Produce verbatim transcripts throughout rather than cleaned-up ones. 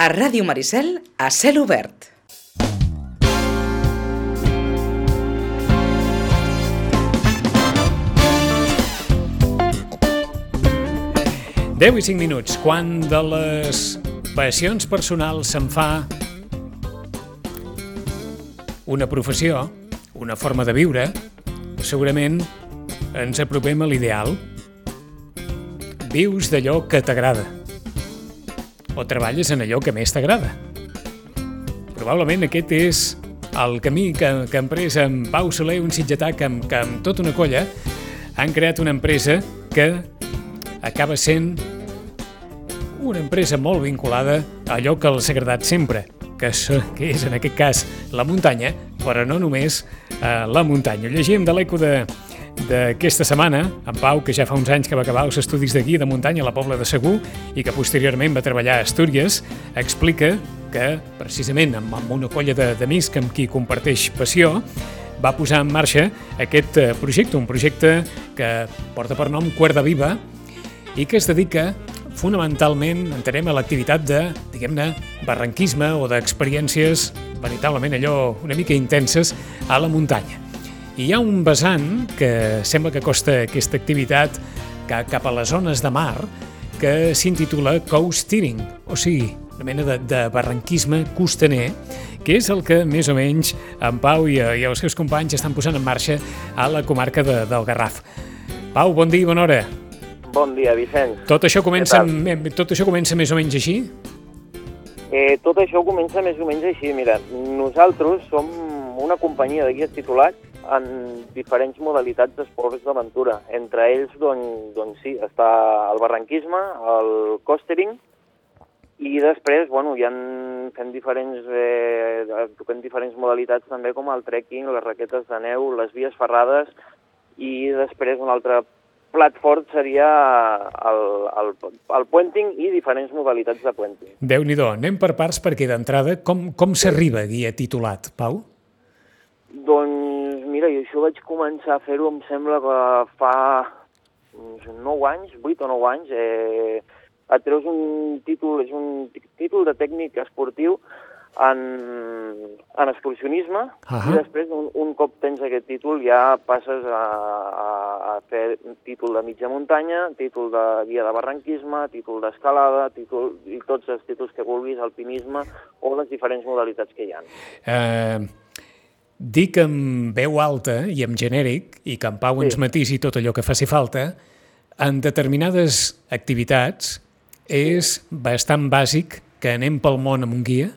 A Ràdio Maricel, a cel obert. deu i cinc minuts. Quan de les passions personals se'n fa una professió, una forma de viure, segurament ens apropem a l'ideal. Vius d'allò que t'agrada o treballes en allò que més t'agrada. Probablement aquest és el camí que, que ha emprès en Pau Soler, un sitgetà que, que amb tota una colla han creat una empresa que acaba sent una empresa molt vinculada a allò que els ha agradat sempre, que és, que és en aquest cas la muntanya, però no només eh, la muntanya. Llegim de l'Eco de d'aquesta setmana, en Pau, que ja fa uns anys que va acabar els estudis de guia de muntanya a la Pobla de Segur i que posteriorment va treballar a Astúries, explica que, precisament amb una colla d'amics amb qui comparteix passió, va posar en marxa aquest projecte, un projecte que porta per nom Cuerda Viva i que es dedica fonamentalment, entenem, a l'activitat de, diguem-ne, barranquisme o d'experiències veritablement allò una mica intenses a la muntanya. I hi ha un vessant que sembla que costa aquesta activitat cap a les zones de mar que s'intitula coasteering, o sigui, una mena de, de barranquisme costaner, que és el que més o menys en Pau i, i els seus companys estan posant en marxa a la comarca de, del Garraf. Pau, bon dia i bona hora. Bon dia, Vicenç. Tot això comença, tot això comença més o menys així? Eh, tot això comença més o menys així. Mira, nosaltres som una companyia de guies titulats en diferents modalitats d'esports d'aventura. Entre ells, doncs, doncs sí, està el barranquisme, el coastering, i després, bueno, ja fem diferents, eh, toquem diferents modalitats també com el trekking, les raquetes de neu, les vies ferrades, i després un altre plat fort seria el, el, el puenting i diferents modalitats de puenting. Déu-n'hi-do, anem per parts perquè d'entrada, com, com s'arriba a guia titulat, Pau? Doncs mira, jo això vaig començar a fer-ho, em sembla que fa uns nou anys, vuit o nou anys, eh, et treus un títol, és un títol de tècnic esportiu en, en excursionisme, uh-huh. I després, un, un cop tens aquest títol, ja passes a, a, a fer títol de mitja muntanya, títol de guia de barranquisme, títol d'escalada, títol, i tots els títols que vulguis, alpinisme, o les diferents modalitats que hi ha. Uh... Dic amb veu alta i amb genèric, i que en Pau ens sí. matisi tot allò que faci falta, en determinades activitats és bastant bàsic que anem pel món amb un guia?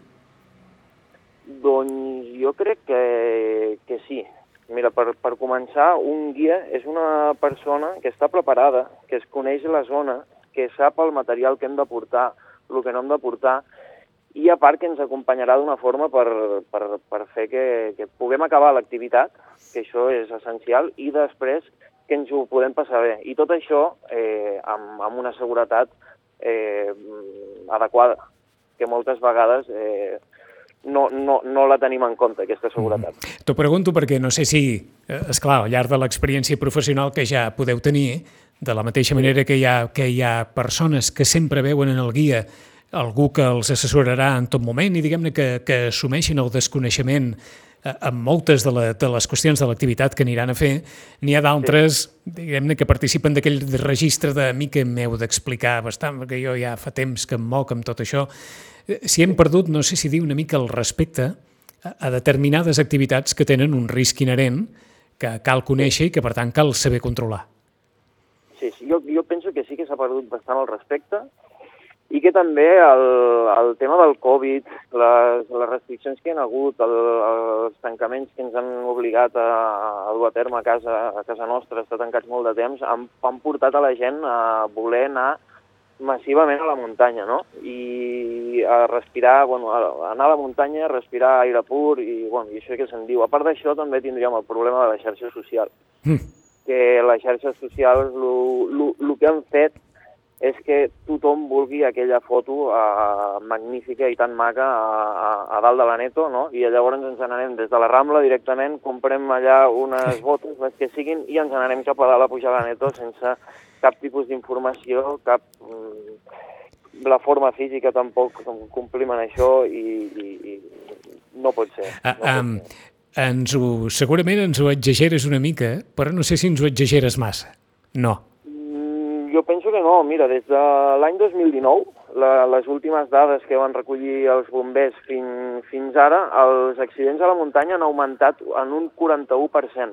Doncs jo crec que, que sí. Mira, per, per començar, un guia és una persona que està preparada, que es coneix la zona, que sap el material que hem de portar, el que no hem de portar, i a part que ens acompanyarà d'una forma per, per, per fer que, que puguem acabar l'activitat, que això és essencial, i després que ens ho podem passar bé. I tot això eh, amb, amb una seguretat eh, adequada, que moltes vegades eh, no, no, no la tenim en compte, aquesta seguretat. Mm. T'ho pregunto perquè no sé si, esclar, al llarg de l'experiència professional que ja podeu tenir, de la mateixa manera que hi ha, que hi ha persones que sempre veuen en el guia algú que els assessorarà en tot moment i diguem-ne que, que assumeixin el desconeixement en moltes de, la, de les qüestions de l'activitat que aniran a fer, n'hi ha d'altres, sí. diguem-ne, que participen d'aquell registre de mi que m'heu d'explicar bastant, perquè jo ja fa temps que em moc amb tot això. Si hem perdut, no sé si dir una mica el respecte a, a determinades activitats que tenen un risc inherent que cal conèixer i que, per tant, cal saber controlar. Sí, sí. Jo, jo penso que sí que s'ha perdut bastant el respecte, i que també el, el tema del Covid, les, les restriccions que hi ha hagut, el, els tancaments que ens han obligat a, a dur a terme a casa, a casa nostra, estar tancats molt de temps, han, han portat a la gent a voler anar massivament a la muntanya, no? I a respirar, bueno, a anar a la muntanya, respirar aire pur, i, bueno, i això que se'n diu. A part d'això, també tindríem el problema de la xarxa social, mm. que les xarxes socials, el que han fet és que tothom vulgui aquella foto uh, magnífica i tan maca a, a, a dalt de l'Aneto, no? I llavors ens n'anem des de la Rambla directament, comprem allà unes botes, les que siguin, i ens n'anem cap a dalt a pujar a l'Aneto sense cap tipus d'informació, cap... la forma física tampoc complim en això i, i, i no pot ser. Uh, no um, pot ser. Ens ho, segurament ens ho exageres una mica, però no sé si ens ho exageres massa. No. Mm, jo penso que no. Mira, des de l'any dos mil dinou, la, les últimes dades que van recollir els bombers fin, fins ara, els accidents a la muntanya han augmentat en un quaranta-u per cent.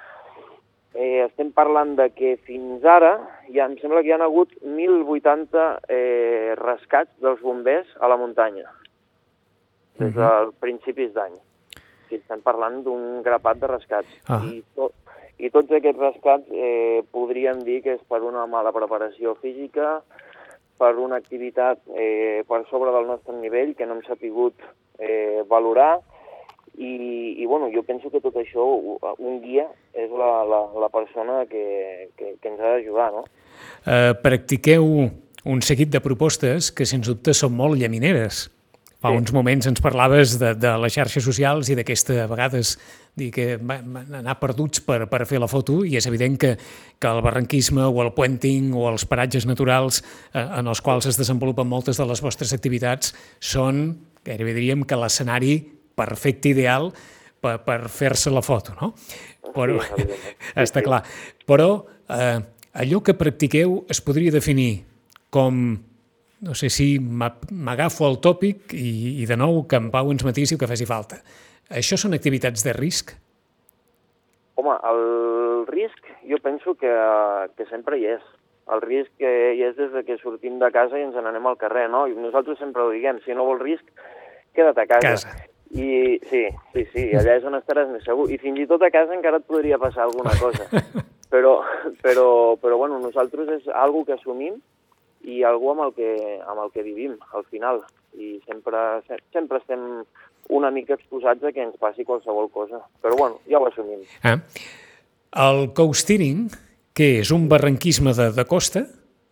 Eh, estem parlant de que fins ara, ja, em sembla que hi ha hagut mil vuitanta eh, rescats dels bombers a la muntanya, des Mhm. dels principis d'any. O sigui, estem parlant d'un grapat de rescats. Ah. I, to, I tots aquests rescats eh, podríem dir que és per una mala preparació física, per una activitat eh, per sobre del nostre nivell que no hem sapigut eh, valorar. I, i bueno, jo penso que tot això, un guia és la, la, la persona que, que, que ens ha d'ajudar, no? Uh, practiqueu un seguit de propostes que, sens dubte, són molt llamineres. Fa Sí. uns moments ens parlaves de, de les xarxes socials i d'aquesta, a vegades, dir que van anar perduts per, per fer la foto, i és evident que, que el barranquisme o el puenting o els paratges naturals eh, en els quals es desenvolupen moltes de les vostres activitats són, gairebé diríem, que l'escenari perfecte, ideal, per, per fer-se la foto, no? Però, Sí, evidentment. està Sí, sí. clar. Però eh, allò que practiqueu es podria definir com, no sé si m'agafo el tòpic i, i de nou que en Pau ens matisi o que faci falta. Això són activitats de risc? Home, el risc jo penso que, que sempre hi és. El risc hi és des de que sortim de casa i ens n'anem al carrer, no? I nosaltres sempre ho diguem, si no vols risc, queda't a casa. Casa. I sí, sí, sí, allà és on estaràs més segur. I fins i tot a casa encara et podria passar alguna cosa. Però, però, però bueno, nosaltres és algo que assumim i algo amb el que, amb el que vivim, al final. I sempre, sempre estem una mica exposats a que ens passi qualsevol cosa. Però bueno, ja ho assumim. Ah. El coastering, què és? Un barranquisme de, de costa?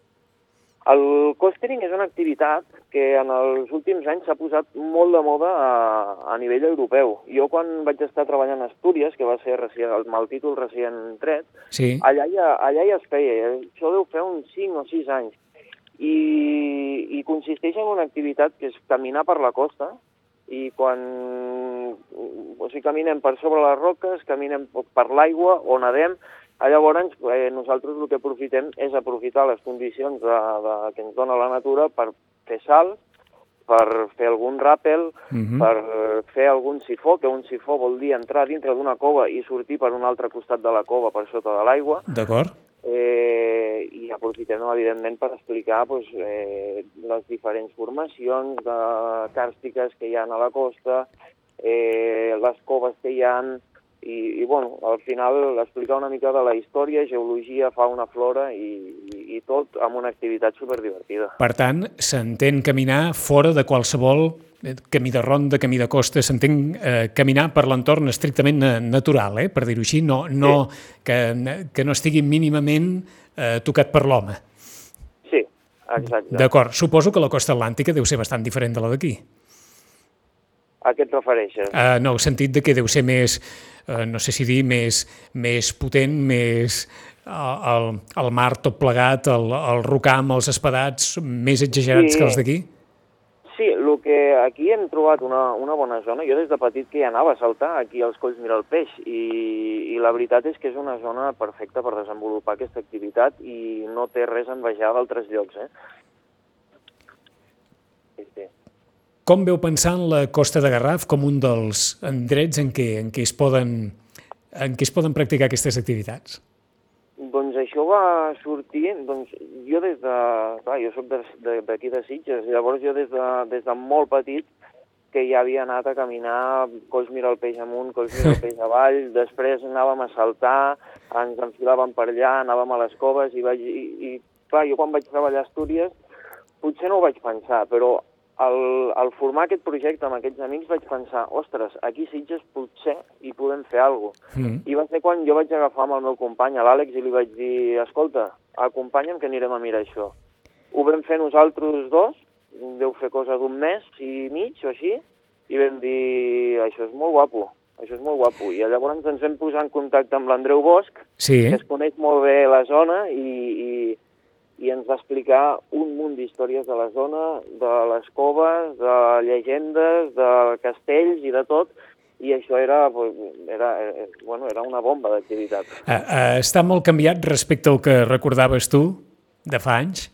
El coastering és una activitat que en els últims anys s'ha posat molt de moda a, a nivell europeu. Jo quan vaig estar treballant a Astúries, que va ser recient, el mal títol recient tret, Sí. allà ja, allà ja es feia. Això deu fer uns cinc o sis anys. I, i consisteix en una activitat que és caminar per la costa, i quan o sigui, caminem per sobre les roques, caminem per l'aigua o nedem, llavors eh, nosaltres el que aprofitem és aprofitar les condicions de, de, que ens dona la natura per fer salt, per fer algun ràpel, Mhm. per fer algun sifó, que un sifó vol dir entrar dintre d'una cova i sortir per un altre costat de la cova per sota de l'aigua. D'acord. Eh, i aprofitem, evidentment, per explicar doncs, eh, les diferents formacions de càrstiques que hi ha a la costa, eh, les coves que hi ha, i, i bueno, al final explicar una mica de la història, geologia, fauna, flora i, i, i tot amb una activitat superdivertida. Per tant, s'entén caminar fora de qualsevol eh, camí de ronda, camí de costa, s'entén eh, caminar per l'entorn estrictament na- natural, eh, per dir-ho així, no, no, que, que no estigui mínimament eh, tocat per l'home. Sí, exacte. D'acord, suposo que la costa atlàntica deu ser bastant diferent de la d'aquí. A què et refereixes? Uh, no, el sentit de que deu ser més, uh, no sé si dir, més, més potent, més uh, el, el mar tot plegat, el, el rocam, els espadats, més exagerats Sí. que els d'aquí? Sí, el que aquí hem trobat una, una bona zona. Jo des de petit que hi anava a saltar aquí als Colls Miralpeix i, i la veritat és que és una zona perfecta per desenvolupar aquesta activitat i no té res a envejar d'altres llocs, eh? Sí, sí. Com veu pensar en la Costa de Garraf com un dels indrets en què, en què, es, poden, en què es poden practicar aquestes activitats? Doncs això va sortir, doncs jo des de, clar, jo soc d'aquí de, de Sitges, llavors jo des de, des de molt petit que ja havia anat a caminar, Colls Miralpeix amunt, Colls Miralpeix avall, després anàvem a saltar, ens enfilàvem per allà, anàvem a les coves i, vaig, i, i clar, jo quan vaig treballar a Astúries potser no ho vaig pensar, però al, al formar aquest projecte amb aquests amics vaig pensar, ostres, aquí a Sitges potser hi podem fer alguna cosa. Mm. I va ser quan jo vaig agafar amb el meu company, a l'Àlex, i li vaig dir, escolta, acompanya'm que anirem a mirar això. Ho vam fer nosaltres dos, deu fer cosa d'un mes i mig o així, i vam dir, això és molt guapo, això és molt guapo. I llavors ens vam posar en contacte amb l'Andreu Bosch, Sí, que es coneix molt bé la zona, i, i, i ens va explicar un munt d'històries de la zona, de les coves, de llegendes, de castells i de tot, i això era, era, bueno, era una bomba d'activitat. Uh, uh, està molt canviat respecte al que recordaves tu de fa anys?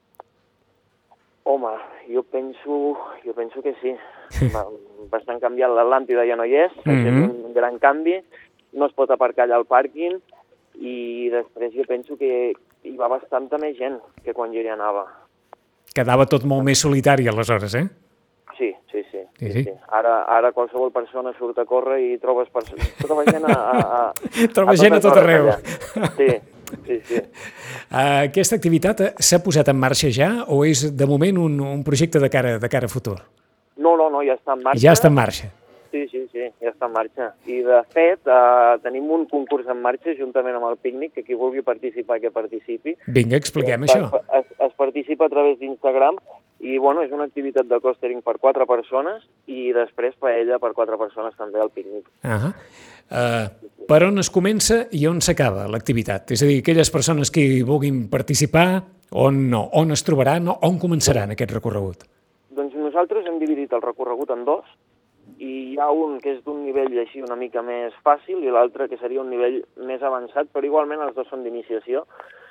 Home, jo penso, jo penso que sí. Bastant canviat. L'Atlàntida ja no hi és, mm-hmm. és un gran canvi, no es pot aparcar allà al pàrquing, i després jo penso que hi va bastanta més gent que quan jo hi anava. Quedava tot molt més solitari aleshores, eh? Sí, sí, sí. sí, sí, sí. sí. Ara, ara qualsevol persona surt a córrer i trobes, trobes gent a... a, a trobes gent a tot arreu. Sí, sí, sí. Uh, aquesta activitat s'ha posat en marxa ja o és de moment un, un projecte de cara, de cara a futur? No, no, no, ja està en marxa. Ja està en marxa. Sí, sí, sí, ja està en marxa. I, de fet, eh, tenim un concurs en marxa juntament amb el pícnic, que qui vulgui participar, que participi. Vinga, expliquem es, això. Es, es participa a través d'Instagram i, bueno, és una activitat de costering per quatre persones i després paella per quatre persones també al pícnic. Uh -huh. uh, per on es comença i on s'acaba l'activitat? És a dir, aquelles persones que hi vulguin participar, on, no, on es trobaran, on començaran aquest recorregut? Doncs nosaltres hem dividit el recorregut en dos, i hi ha un que és d'un nivell així una mica més fàcil i l'altre que seria un nivell més avançat, però igualment els dos són d'iniciació.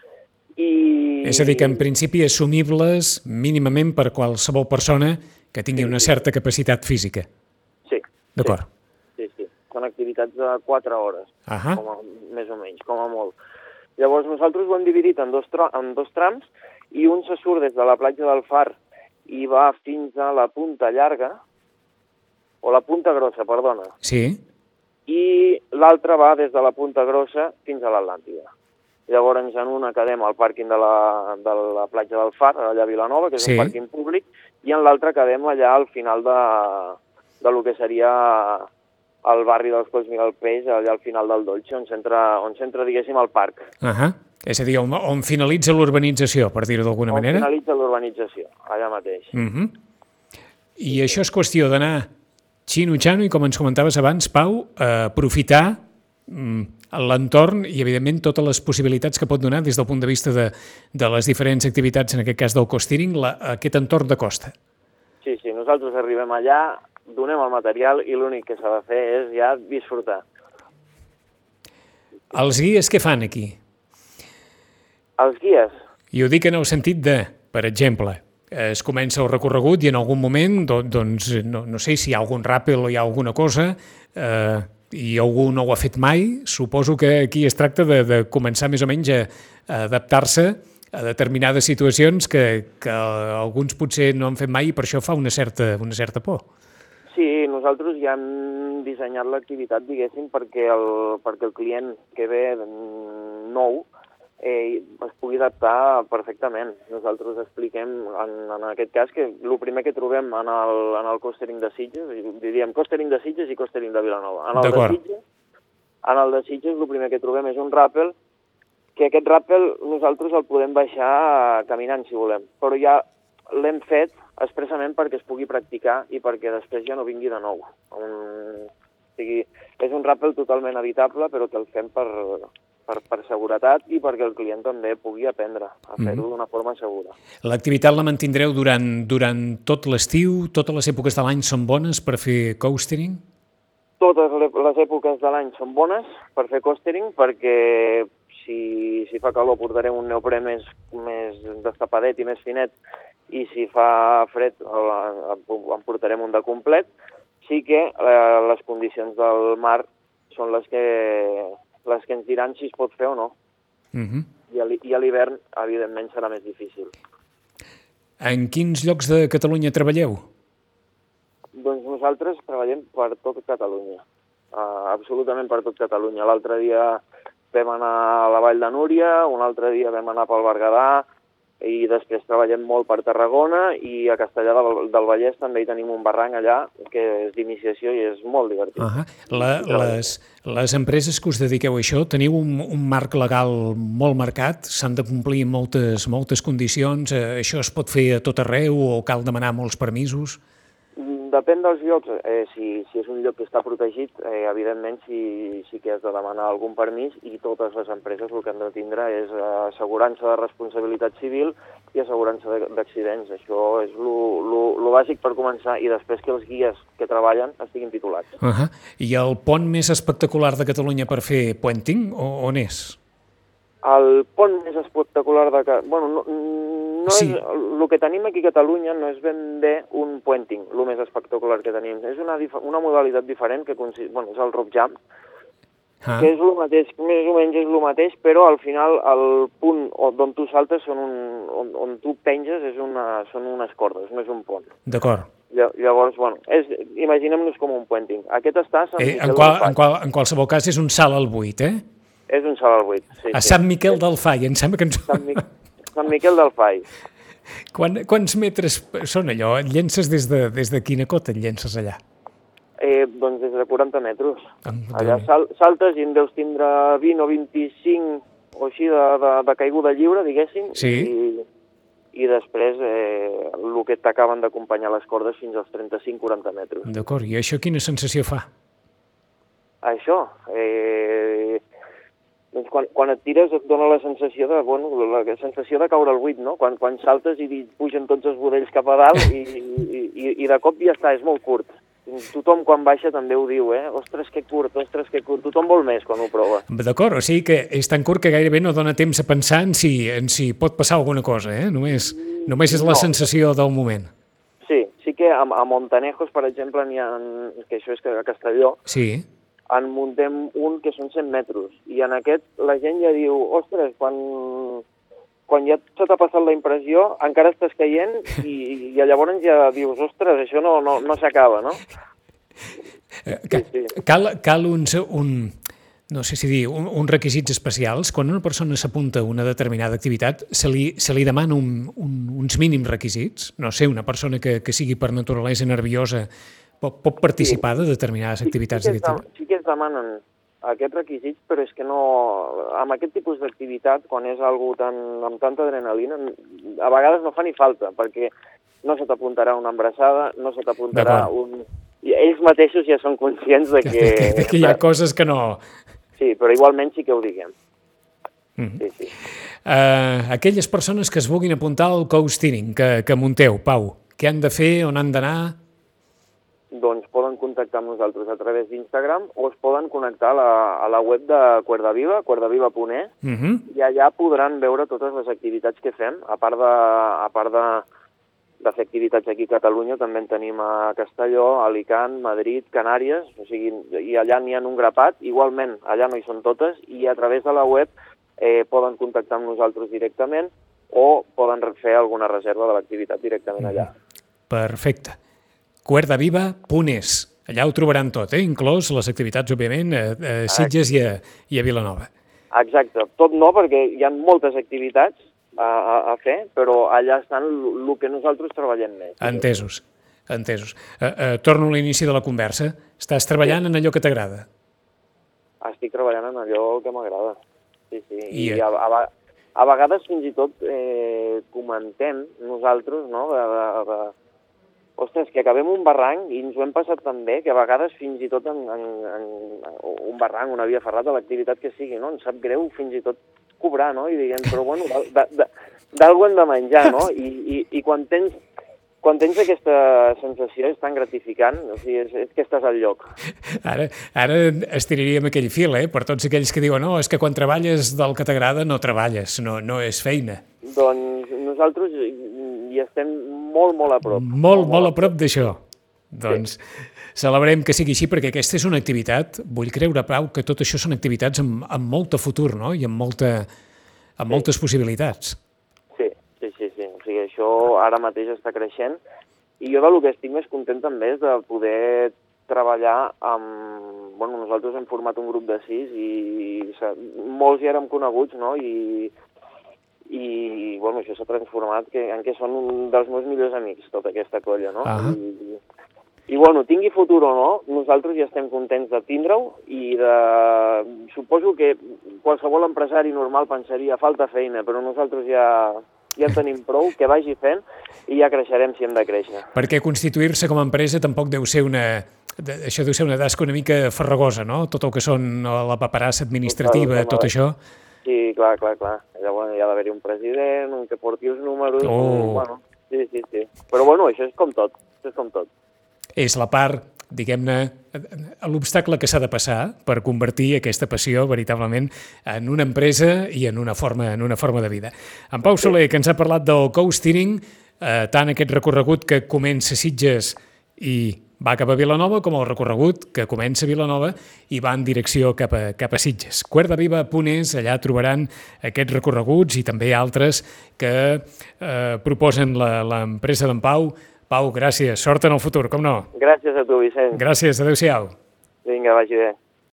I... És a dir, que en principi assumibles mínimament per qualsevol persona que tingui sí, una certa capacitat física. Sí. D'acord. Sí, sí, sí. Són activitats de quatre hores, uh -huh. com a, més o menys, com a molt. Llavors nosaltres ho hem dividit en dos, en dos trams i un se surt des de la platja del Far i va fins a la Punta Llarga, o la Punta Grossa, perdona. Sí. I l'altre va des de la Punta Grossa fins a l'Atlàntida. Llavors en una quedem al pàrquing de la, de la platja del Far, allà a Vilanova, que és sí. un pàrquing públic, i en l'altre quedem allà al final de, de lo que seria el barri dels Colls Miguel Peix, allà al final del Dolce, on s'entra, on s'entra, diguéssim, al parc. Uh -huh. És a dir, on, on finalitza l'urbanització, per dir-ho d'alguna manera? On finalitza l'urbanització, allà mateix. Uh -huh. I això és qüestió d'anar xino-xano i, com ens comentaves abans, Pau, eh, aprofitar mm, l'entorn i, evidentment, totes les possibilitats que pot donar des del punt de vista de, de les diferents activitats, en aquest cas del coastering, la, aquest entorn de costa. Sí, sí, nosaltres arribem allà, donem el material i l'únic que s'ha de fer és ja disfrutar. Els guies què fan aquí? Els guies? I ho dic en el sentit de, per exemple, es comença el recorregut i en algun moment, doncs, no, no sé si hi ha algun ràpel o hi ha alguna cosa, eh, i algú no ho ha fet mai, suposo que aquí es tracta de, de començar més o menys a, a adaptar-se a determinades situacions que, que alguns potser no han fet mai i per això fa una certa, una certa por. Sí, nosaltres ja hem dissenyat l'activitat, diguéssim, perquè el, perquè el client que ve nou eh, es pugui adaptar perfectament. Nosaltres expliquem, en, en aquest cas, que el primer que trobem en el, en el coastering de Sitges, diríem coastering de Sitges i coastering de Vilanova. En el de Sitges, en el de Sitges el primer que trobem és un ràpel, que aquest ràpel nosaltres el podem baixar caminant, si volem, però ja l'hem fet expressament perquè es pugui practicar i perquè després ja no vingui de nou. Un, o sigui, és un ràpel totalment habitable, però que el fem per, per, per seguretat i perquè el client també pugui aprendre a fer-ho mm-hmm. d'una forma segura. L'activitat la mantindreu durant, durant tot l'estiu? Totes les èpoques de l'any són bones per fer coastering? Totes les èpoques de l'any són bones per fer coastering perquè si, si fa calor portarem un neoprè més, més destapadet i més finet i si fa fred en portarem un de complet. Sí que eh, les condicions del mar són les que, les que ens diran si es pot fer o no. Uh-huh. I a l'hivern, evidentment, serà més difícil. En quins llocs de Catalunya treballeu? Doncs nosaltres treballem per tot Catalunya, uh, absolutament per tot Catalunya. L'altre dia vam anar a la Vall de Núria, un altre dia vam anar pel Berguedà, i després treballem molt per Tarragona i a Castellar del, del Vallès també hi tenim un barranc allà que és d'iniciació i és molt divertit. Uh-huh. La, les, les empreses que us dediqueu a això teniu un, un marc legal molt marcat? S'han de complir moltes, moltes condicions? Eh, això es pot fer a tot arreu o cal demanar molts permisos? depèn dels llocs. Eh, si, si és un lloc que està protegit, eh, evidentment sí, sí que has de demanar algun permís i totes les empreses el que han de tindre és eh, assegurança de responsabilitat civil i assegurança d'accidents. Això és el bàsic per començar i després que els guies que treballen estiguin titulats. Uh -huh. I el pont més espectacular de Catalunya per fer puenting, o, on és? El pont més espectacular de... Bueno, no, no Sí. és... El que tenim aquí a Catalunya no és ben bé un puenting, el més espectacular que tenim. És una, una modalitat diferent que consist... Bueno, és el rope jump, Ah. que és el mateix, més o menys és el mateix, però al final el punt d'on tu saltes, són un, on, on tu penges, és una, són unes cordes, no és un pont. D'acord. Llavors, bueno, és, imaginem-nos com un puenting. Aquest està a Sant Eh, Miquel en, qual, del Fai. en, qual, en qualsevol cas és un salt al buit, eh? És un salt al buit, sí. A sí. Sant Miquel del Fai, em sembla que ens... Sant, Mi... Sant Miquel del Fai. Quan, quants metres són allò? Et llences des de, des de quina cota et llences allà? Eh, doncs des de quaranta metres. Ah, Allà sal, saltes i en deus tindre vint o vint-i-cinc o així de, de, de caiguda lliure, diguéssim, Sí. i, i després eh, el que t'acaben d'acompanyar les cordes fins als trenta-cinc quaranta metres. D'acord, i això quina sensació fa? Això, eh, doncs quan, quan et tires et dona la sensació de, bueno, la sensació de caure al buit, no? Quan, quan saltes i pugen tots els budells cap a dalt i, i, i, i de cop ja està, és molt curt. Tothom quan baixa també ho diu, eh? Ostres, que curt, ostres, que curt. Tothom vol més quan ho prova. D'acord, o sigui que és tan curt que gairebé no dona temps a pensar en si, en si pot passar alguna cosa, eh? Només, només és la No. sensació del moment. Sí, sí que a, a Montanejos, per exemple, n'hi ha, que això és a Castelló, Sí, en muntem un que són cent metres, i en aquest la gent ja diu, ostres, quan, quan ja se t'ha passat la impressió, encara estàs caient, i, i llavors ja dius, ostres, això no, no, no s'acaba, no? Eh, ca- sí. cal, cal uns, un, no sé si dir, un, uns requisits especials. Quan una persona s'apunta a una determinada activitat, se li, se li demana un, un, uns mínims requisits? No sé, una persona que, que sigui per naturalesa nerviosa pot, pot participar de determinades activitats sí, sí, que d'aquest es, tipus? sí que es demanen aquests requisits, però és que no... Amb aquest tipus d'activitat, quan és algo tan, amb tanta adrenalina, a vegades no fa ni falta, perquè no se t'apuntarà una embarassada, no se t'apuntarà un... I ells mateixos ja són conscients de que... Que, que, que hi ha coses que no... Sí, però igualment sí que ho diguem. Mm. Sí, sí. Uh, aquelles persones que es vulguin apuntar al co-steering que, que munteu, Pau, què han de fer, on han d'anar? Doncs poden contactar amb nosaltres a través d'Instagram o es poden connectar a la, a la web de Cuerdaviva, cuerdaviva punt e, Uh -huh. i allà podran veure totes les activitats que fem. A part de, a part de, de fer activitats aquí a Catalunya, també en tenim a Castelló, Alicant, Madrid, Canàries, o sigui, i allà n'hi ha un grapat. Igualment, allà no hi són totes, i a través de la web eh, poden contactar amb nosaltres directament o poden fer alguna reserva de l'activitat directament allà. Perfecte. cuerdaviva punt es. Allà ho trobaran tot, eh? Inclòs les activitats, òbviament, a, a Sitges i a, i a Vilanova. Exacte. Tot no, perquè hi ha moltes activitats a, a, a fer, però allà estan el que nosaltres treballem més. Entesos, entesos. Uh, uh, torno a l'inici de la conversa. Estàs treballant en allò que t'agrada? Estic treballant en allò que m'agrada. Sí, sí. I, I a, a, a vegades fins i tot eh, comentem nosaltres, no?, de, de, de ostres, que acabem un barranc i ens ho hem passat tan bé que a vegades fins i tot en, en, en un barranc, una via ferrata, l'activitat que sigui, no? Ens sap greu fins i tot cobrar, no? I diguem, però bueno, d'algú hem de menjar, no? I, i, i quan tens quan tens aquesta sensació és tan gratificant, o sigui, és, és que estàs al lloc. Ara, ara estiraríem aquell fil, eh? Per tots aquells que diuen, no, és que quan treballes del que t'agrada no treballes, no, no és feina. Doncs nosaltres hi estem molt, molt a prop. Molt, molt, molt a prop d'això. Doncs sí. Celebrem que sigui així, perquè aquesta és una activitat, vull creure, Pau, que tot això són activitats amb, amb molt de futur, no? I amb, molta, amb Sí. moltes possibilitats. Sí, sí, sí, sí. O sigui, això ara mateix està creixent i jo del que estic més content també és de poder treballar amb... Bueno, nosaltres hem format un grup de sis i molts ja érem coneguts, no? I, i bueno, això s'ha transformat que, en què són un dels meus millors amics, tota aquesta colla, no? Ah. I, I, bueno, tingui futur o no, nosaltres ja estem contents de tindre-ho i de... Suposo que qualsevol empresari normal pensaria falta feina, però nosaltres ja, ja en tenim prou, que vagi fent i ja creixerem si hem de créixer. Perquè constituir-se com a empresa tampoc deu ser una... Això deu ser una tasca una mica farragosa, no? Tot el que són la paperassa administrativa, tot això. Sí, clar, clar, clar. Llavors hi ha d'haver-hi un president, un que porti els números... Oh. Bueno, sí, sí, sí. Però bueno, això és com tot, això és com tot. És la part, diguem-ne, l'obstacle que s'ha de passar per convertir aquesta passió veritablement en una empresa i en una forma, en una forma de vida. En Pau Soler, que ens ha parlat del co-steering, eh, tant aquest recorregut que comença a Sitges i va cap a Vilanova, com el recorregut que comença a Vilanova i va en direcció cap a, cap a Sitges. cuerdaviva punt es, allà trobaran aquests recorreguts i també altres que eh, proposen l'empresa d'en Pau. Pau, gràcies. Sort en el futur, com no? Gràcies a tu, Vicent. Gràcies, adéu-siau. Vinga, vagi bé.